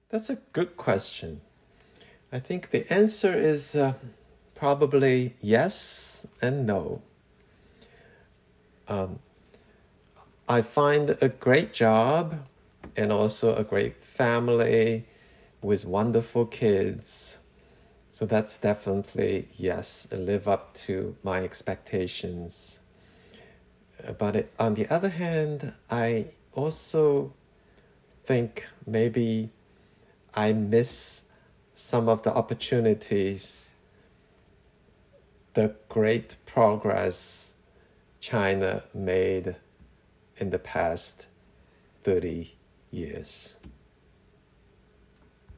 That's a good question. I think the answer is probably yes and no. I find a great job and also a great family with wonderful kids. So that's definitely yes, live up to my expectations. But on the other hand, I also think maybe I miss some of the opportunities, the great progress China made in the past 30 years.